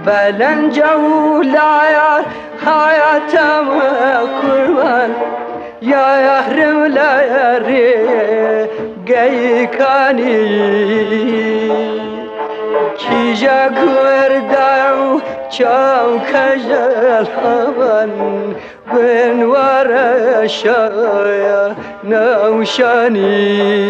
بلند جولای حیاتم قربان یا یهرم لری گیکانی کی جگورداو چاو کجل هوان بنوار شایا نوشانی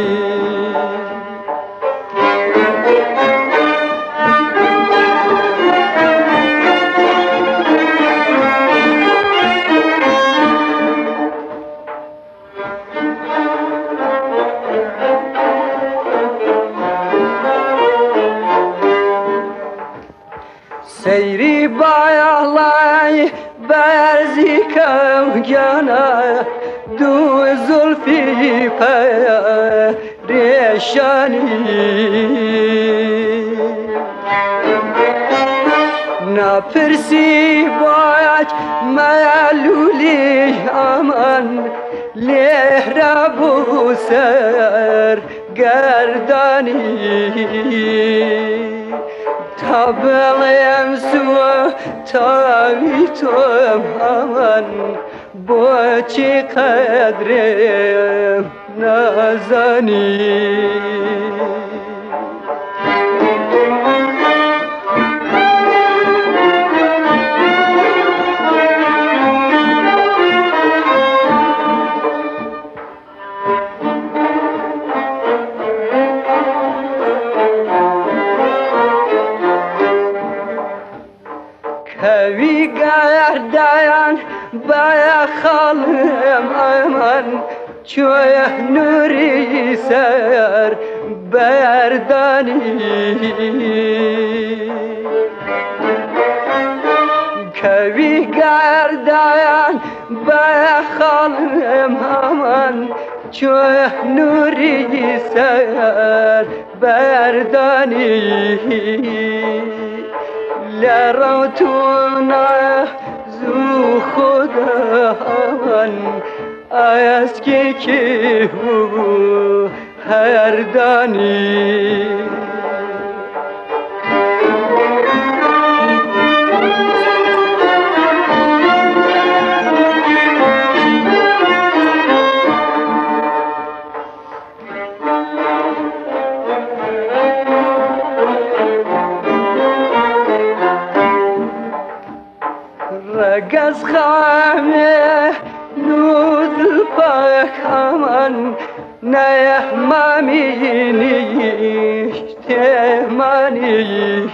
سیری بایالای برزی کم جانا دو زلفی پریشانی نپرسی باید معلولی امان لهربو سر گردانی تابلیم سوا تاوی توم همان با چی قدرم نازانی کوی گردان بایا خالم امان چوی نوری سر بردانی کوی گردان بایا خالم امان چوی نوری سر بردانی لراتونا زو خداوان از که هو هر دانی رگز خامه نودل پاک همان نه مامینی تمانی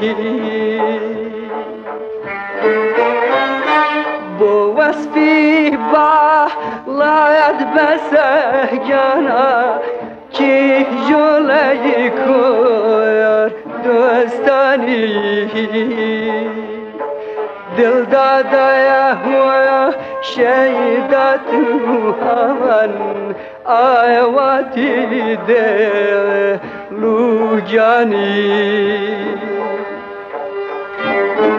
بو وصفی با لاید بسه جانا کی جلوی کار دوستانی دل دادا هوا شیدت همان آیواتی دل لو جانی